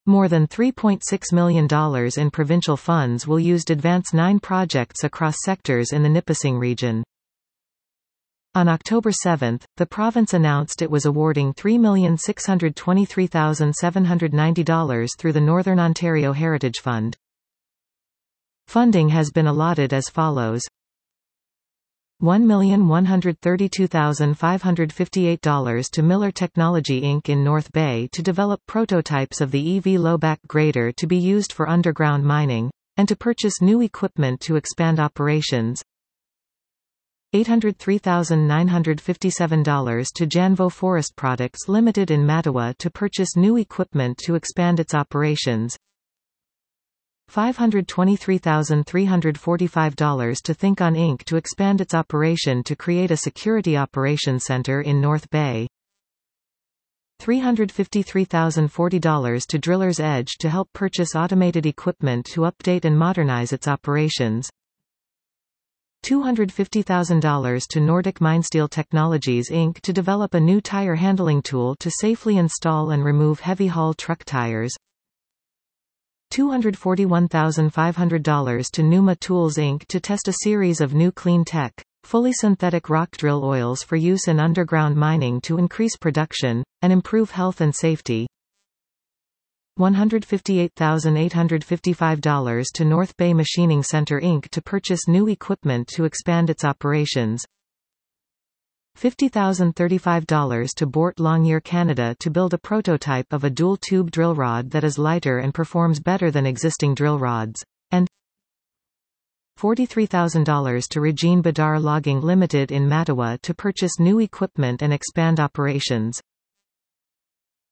More than $3.6 million in provincial funds will used advance 9 projects across sectors in the Nipissing region. On October 7, the province announced it was awarding $3,623,790 through the Northern Ontario Heritage Fund. Funding has been allotted as follows: $1,132,558 to Miller Technology Inc. in North Bay to develop prototypes of the EV low-back grader to be used for underground mining, and to purchase new equipment to expand operations. $803,957 to Janvo Forest Products Limited in Mattawa to purchase new equipment to expand its operations. $523,345 to ThinkOn Inc. to expand its operation to create a security operations center in North Bay. $353,040 to Driller's Edge to help purchase automated equipment to update and modernize its operations. $250,000 to Nordic Minesteel Technologies Inc. to develop a new tire handling tool to safely install and remove heavy-haul truck tires. $241,500 to Numa Tools Inc. to test a series of new clean tech, fully synthetic rock drill oils for use in underground mining to increase production, and improve health and safety. $158,855 to North Bay Machining Center Inc. to purchase new equipment to expand its operations. $50,035 to Bort Longyear Canada to build a prototype of a dual-tube drill rod that is lighter and performs better than existing drill rods, and $43,000 to Regine Bedar Logging Limited in Mattawa to purchase new equipment and expand operations.